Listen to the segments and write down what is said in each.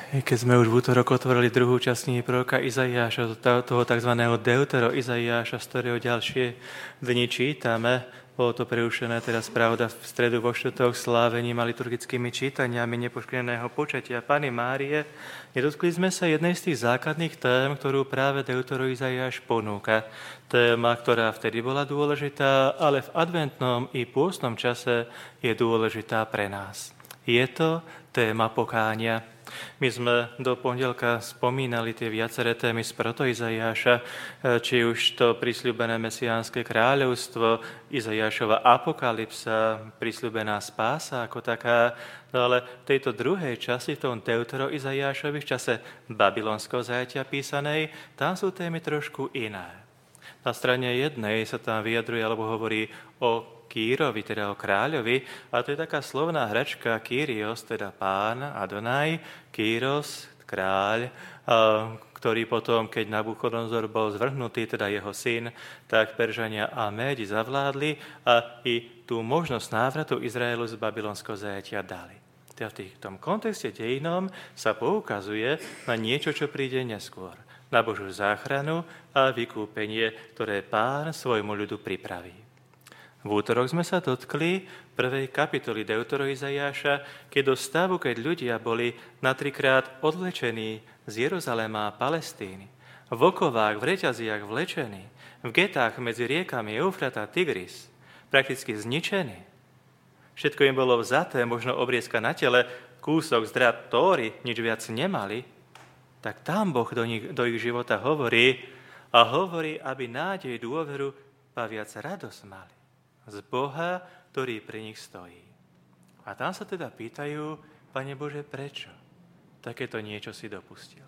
Keď sme už v útorok otvorili druhú časť knihy proroka Izaiáša, toho tzv. Deutero Izaiáša, z ktorého ďalšie dni čítame, bolo to prerušené teraz pravda v stredu vo štvrtok slávením a liturgickými čítaniami nepoškvrneného počatia Panny Márie, nedotkli sme sa jednej z tých základných tém, ktorú práve Deutero Izaiáš ponúka. Téma, ktorá vtedy bola dôležitá, ale v adventnom i pôstnom čase je dôležitá pre nás. Je to téma pokánia. My sme do pondelka spomínali tie viaceré témy z proto-Izaiáša, či už to prisľúbené mesiánske kráľovstvo, Izaiášova apokalypsa, prisľúbená spása ako taká, no ale v tejto druhej časti, v tom Deutero-Izaiášovi, v čase babylonského zajatia písanej, tam sú témy trošku iné. Na strane jednej sa tam vyjadruje alebo hovorí o Kýrovi, teda o kráľovi, a to je taká slovná hračka Kyrios, teda pán, Adonaj, Kýros, kráľ, ktorý potom, keď Nabuchodonozor bol zvrhnutý, teda jeho syn, tak Peržania a Médi zavládli a i tú možnosť návratu Izraelu z babylonského zajatia dali. Teda v tom kontexte dejinom sa poukazuje na niečo, čo príde neskôr. Na Božiu záchranu a vykúpenie, ktoré pán svojmu ľudu pripraví. V útorok sme sa dotkli prvej kapitoly Deutero Izaiáša, keď do stavu, keď ľudia boli na 3-krát odvlečení z Jeruzalema a Palestíny, v okovách, v reťaziach vlečení, v getách medzi riekami Eufrat a Tigris, prakticky zničení. Všetko im bolo vzaté, možno obriezka na tele, kúsok zdrat Tóry, nič viac nemali, tak tam Boh do ich života hovorí, aby nádej, dôveru a viac radosť mali z Boha, ktorý pri nich stojí. A tam sa teda pýtajú, Pane Bože, prečo takéto niečo si dopustil?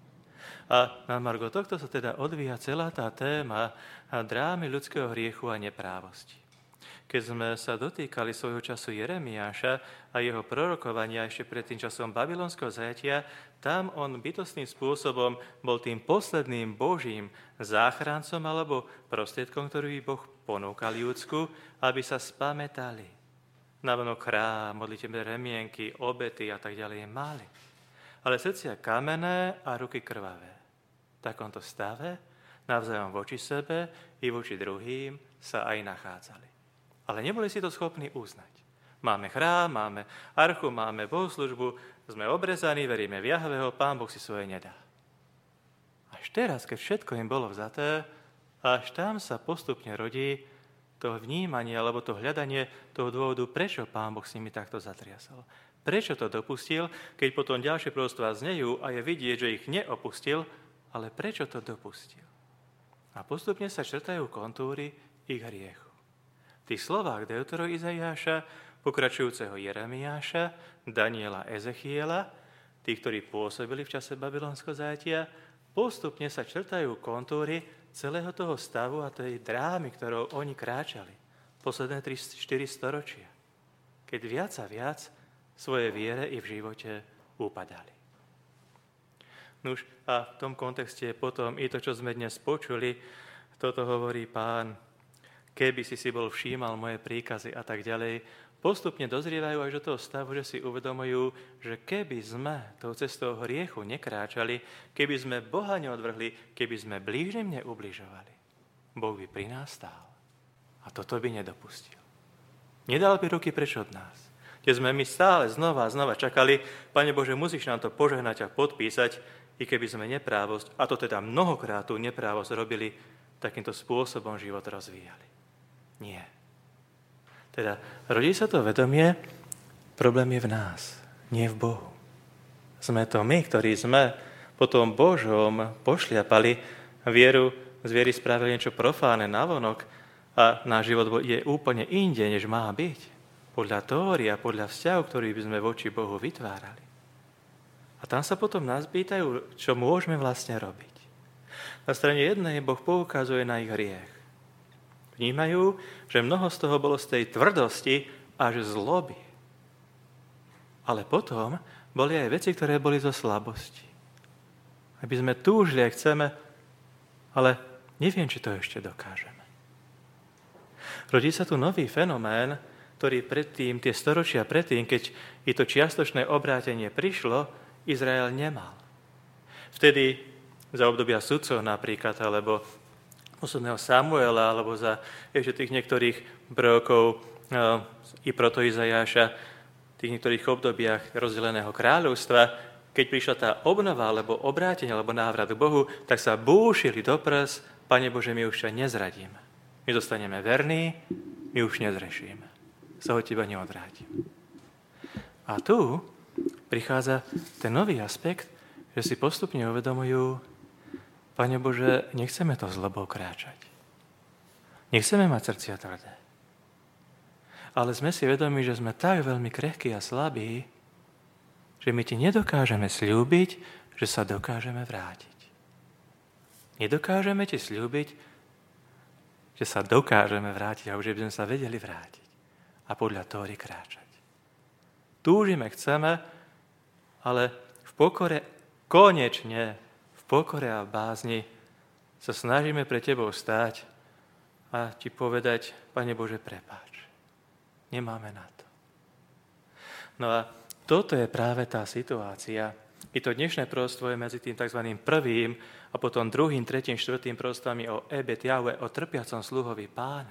A na margo tohto sa teda odvíja celá tá téma drámy ľudského hriechu a neprávosti. Keď sme sa dotýkali svojho času Jeremiáša a jeho prorokovania ešte pred tým časom babylonského zajatia, tam on bytostným spôsobom bol tým posledným Božím záchrancom alebo prostriedkom, ktorý Boh ponúkal Júdsku, aby sa spamätali. Navonok chrám, modlitebné remienky, obety a tak ďalej mali. Ale srdcia kamenné a ruky krvavé. V takomto stave, navzájom voči sebe i voči druhým, sa aj nachádzali. Ale neboli si to schopní uznať. Máme chrám, máme archu, máme bohoslužbu, sme obrezaní, veríme v Jahveho, Pán Boh si svoje nedá. Až teraz, keď všetko im bolo vzaté, až tam sa postupne rodí to vnímanie alebo to hľadanie toho dôvodu, prečo Pán Boh s nimi takto zatriasol. Prečo to dopustil, keď potom ďalšie proroctvá znejú a je vidieť, že ich neopustil, ale prečo to dopustil? A postupne sa črtajú kontúry ich hriechu. V tých slovách Deutero Izaiáša, pokračujúceho Jeremiáša, Daniela, Ezechiela, tí, ktorí pôsobili v čase babylonského zajatia, postupne sa črtajú kontúry celého toho stavu a tej drámy, ktorou oni kráčali posledné 3-4 storočia, keď viac a viac svoje viere i v živote upadali. Nuž a v tom kontexte potom i to, čo sme dnes počuli, toto hovorí Pán, keby si bol všímal moje príkazy a tak ďalej, postupne dozrievajú až do toho stavu, že si uvedomujú, že keby sme tou cestou hriechu nekráčali, keby sme Boha neodvrhli, keby sme blížnym neubližovali, Boh by pri nás stál. A toto by nedopustil. Nedal by ruky preč od nás. Kde sme my stále znova a znova čakali, Pane Bože, musíš nám to požehnať a podpísať, i keby sme neprávosť, a to teda mnohokrát tú neprávosť robili, takýmto spôsobom život rozvíjali. Nie. Teda rodí sa to vedomie, problém je v nás, nie v Bohu. Sme to my, ktorí sme po tom Božom pošliapali vieru, z viery spravili niečo profáne navonok a náš život je úplne inde, než má byť. Podľa tóry a podľa vzťahu, ktorý by sme voči Bohu vytvárali. A tam sa potom nás pýtajú, čo môžeme vlastne robiť. Na strane jednej Boh poukazuje na ich hriech. Vnímajú, že mnoho z toho bolo z tej tvrdosti až zloby. Ale potom boli aj veci, ktoré boli zo slabosti. Aby sme túžili, ak chceme, ale neviem, či to ešte dokážeme. Rodí sa tu nový fenomén, ktorý predtým, tie storočia predtým, keď i to čiastočné obrátenie prišlo, Izrael nemal. Vtedy za obdobia sudcov napríklad, alebo posledného Samuela, alebo za ešte tých niektorých prorokov i proto Izajáša, v tých niektorých obdobiach rozdeleného kráľovstva, keď prišla tá obnova, alebo obrátenie, alebo návrat k Bohu, tak sa búšili do prs: Pane Bože, my už ťa nezradíme. My zostaneme verní, my už nezrešíme. Sa od teba neodvrátim. A tu prichádza ten nový aspekt, že si postupne uvedomujú: Pane Bože, nechceme to zlobou kráčať. Nechceme mať srdcia tvrdé. Ale sme si vedomi, že sme tak veľmi krehkí a slabí, že my ti nedokážeme sľúbiť, že sa dokážeme vrátiť. Nedokážeme ti sľúbiť, že sa dokážeme vrátiť, alebo že by sme sa vedeli vrátiť a podľa toho kráčať. Túžime, chceme, ale v pokore, konečne v pokore a v bázni sa snažíme pre tebou stáť a ti povedať: Pane Bože, prepáč. Nemáme na to. No a toto je práve tá situácia. I to dnešné proroctvo je medzi tým tzv. Prvým a potom druhým, tretím, štvrtým proroctvami o Ebet Jahve, o trpiacom sluhovi Pána.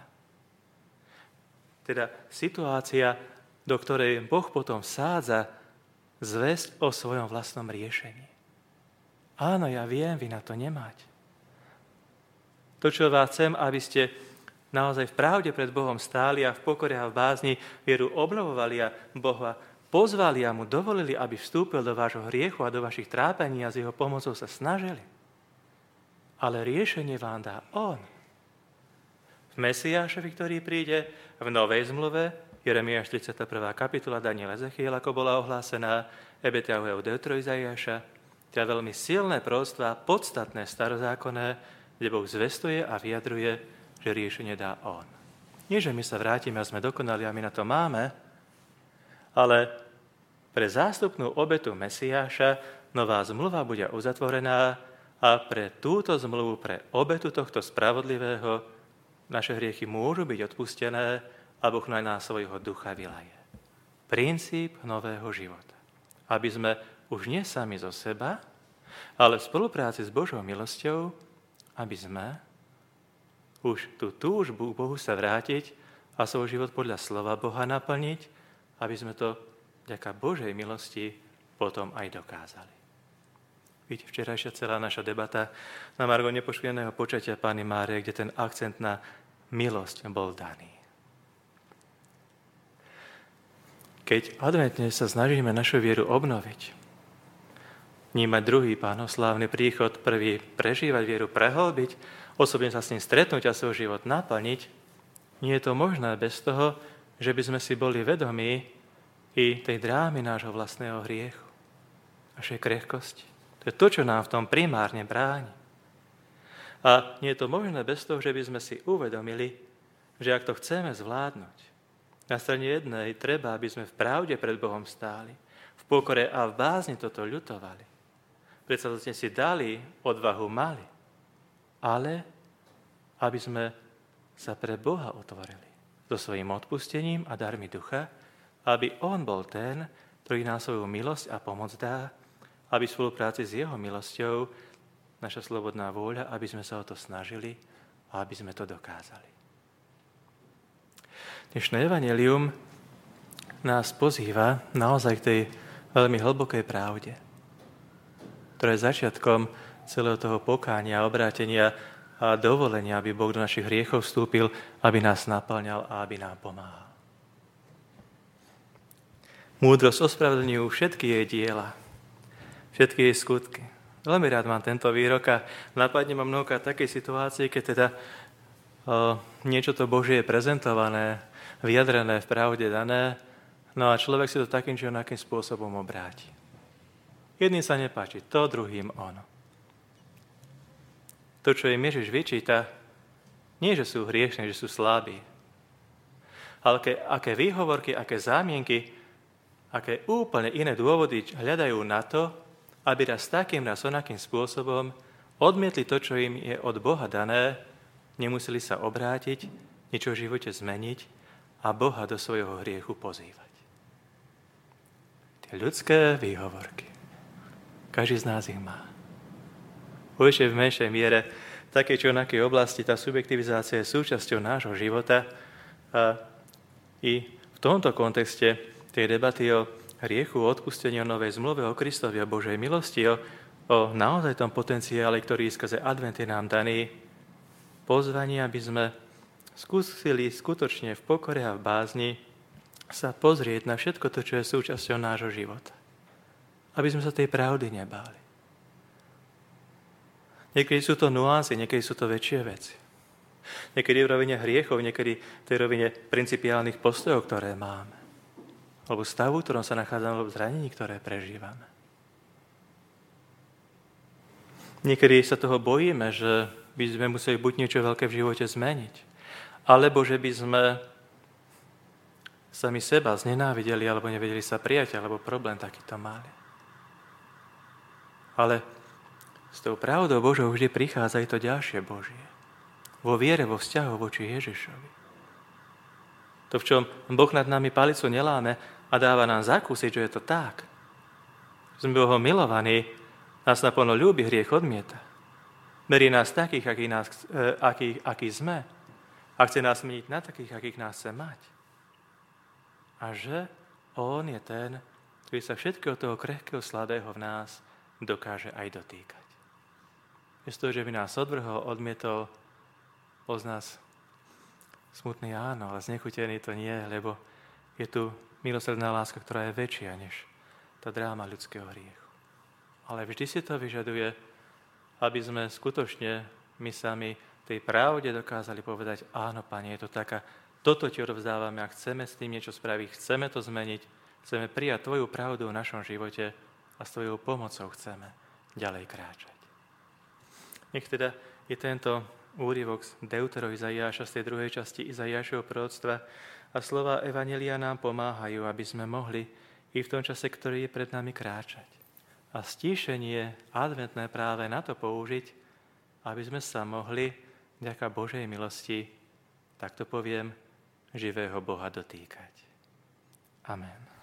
Teda situácia, do ktorej Boh potom vsádza zvesť o svojom vlastnom riešení. Áno, ja viem, vy na to nemáte. To, čo vás chcem, aby ste naozaj v pravde pred Bohom stáli a v pokore a v bázni vieru obnovovali a Boha pozvali a mu dovolili, aby vstúpil do vášho hriechu a do vašich trápení a s jeho pomocou sa snažili. Ale riešenie vám dá on. V Mesiášovi, ktorý príde, v Novej zmluve, Jeremiáš 31. kapitola, Daniel Ezechiel, ako bola ohlásená, Ebet Jahve u Deutero Izaiáša, teda veľmi silné proroctvá, podstatné starozákonné, kde Boh zvestuje a vyjadruje, že riešenie dá on. Nie, že my sa vrátime a sme dokonali a my na to máme, ale pre zástupnú obetu Mesiáša nová zmluva bude uzatvorená a pre túto zmluvu, pre obetu tohto spravodlivého, naše hriechy môžu byť odpustené a Boh na nás svojho ducha vylaje. Princíp nového života. Aby sme už nie sami zo seba, ale v spolupráci s Božou milosťou, aby sme už tú túžbu k Bohu sa vrátiť a svoj život podľa slova Boha naplniť, aby sme to vďaka Božej milosti potom aj dokázali. Vidíte, včerajšia celá naša debata na margo nepoškvrneného počatia Panny Márie, kde ten akcent na milosť bol daný. Keď adventne sa snažíme našu vieru obnoviť, vnímať druhý Pánoslávny príchod, prvý prežívať vieru, prehlbiť, osobne sa s ním stretnúť a svoj život naplniť, nie je to možné bez toho, že by sme si boli vedomí i tej drámy nášho vlastného hriechu, našej krehkosti. To je to, čo nám v tom primárne bráni. A nie je to možné bez toho, že by sme si uvedomili, že ak to chceme zvládnuť, na strane jednej treba, aby sme v pravde pred Bohom stáli, v pokore a v bázni toto ľutovali. Predsa to si dali, odvahu mali, ale aby sme sa pre Boha otvorili so svojím odpustením a darmi ducha, aby on bol ten, ktorý nám svoju milosť a pomoc dá, aby v spolupráci s jeho milosťou naša slobodná vôľa, aby sme sa o to snažili a aby sme to dokázali. Dnešné evanjelium nás pozýva naozaj k tej veľmi hlbokej pravde, ktorá je začiatkom celého toho pokánia, obrátenia a dovolenia, aby Boh do našich hriechov vstúpil, aby nás naplňal a aby nám pomáhal. Múdrosť ospravedlňujú všetky jej diela, všetky jej skutky. Veľmi rád mám tento výrok a napadne ma mnohokrát takej situácii, keď teda niečo to Božie je prezentované, vyjadrené, v pravde dané, no a človek si to takým či onakým spôsobom obráti. Jedným sa nepáči to, druhým ono. To, čo im Ježiš vyčíta, nie, že sú hriešni, že sú slabí, ale aké výhovorky, aké zámienky, aké úplne iné dôvody hľadajú na to, aby raz takým, raz onakým spôsobom odmietli to, čo im je od Boha dané, nemuseli sa obrátiť, niečo v živote zmeniť a Boha do svojho hriechu pozývať. Tie ľudské výhovorky. Každý z nás ich má. Určite v menšej miere, také či onakej oblasti, tá subjektivizácia je súčasťou nášho života. A i v tomto kontexte tej debaty o hriechu, o odpustení, o novej zmluve, o Kristovi, o Božej milosti, o naozaj tom potenciále, ktorý skrze advent je nám daný, pozvanie, aby sme skúsili skutočne v pokore a v bázni sa pozrieť na všetko to, čo je súčasťou nášho života. Aby sme sa tej pravdy nebáli. Niekedy sú to nuancy, niekedy sú to väčšie veci. Niekedy v rovine hriechov, niekedy v tej rovine principiálnych postojov, ktoré máme. Alebo stavu, v ktorom sa nachádzame, alebo zranení, ktoré prežívame. Niekedy sa toho bojíme, že by sme museli buď niečo veľké v živote zmeniť, alebo že by sme sami seba znenávideli, alebo nevedeli sa prijať, alebo problém takýto mali. Ale s tou pravdou Božou vždy prichádza aj to ďalšie Božie. Vo viere, vo vzťahu voči Ježišovi. To, v čom Boh nad nami palicu neláme a dáva nám zakúsiť, že je to tak. Sme Bohom milovaní, nás naplno ľúbi, hriech odmieta. Berie nás takých, akí sme. A chce nás meniť na takých, akých nás chce mať. A že On je ten, ktorý sa všetkého toho krehkého, slabého v nás dokáže aj dotýkať. Bez toho, že by nás odvrhol, odmietol, bol z nás smutný, áno, ale znechutený to nie, lebo je tu milosrdná láska, ktorá je väčšia než tá dráma ľudského hriechu. Ale vždy si to vyžaduje, aby sme skutočne my sami tej pravde dokázali povedať, áno, Pane, je to taká, toto ti odovzdávame a chceme s tým niečo spraviť, chceme to zmeniť, chceme prijať tvoju pravdu v našom živote a s tvojou pomocou chceme ďalej kráčať. Nech teda je tento úryvok z Deutero Izaiáša, z tej druhej časti Izaiášovho proroctva a slova Evanjelia nám pomáhajú, aby sme mohli i v tom čase, ktorý je pred nami, kráčať. A stíšenie adventné práve na to použiť, aby sme sa mohli, vďaka Božej milosti, tak to poviem, živého Boha dotýkať. Amen.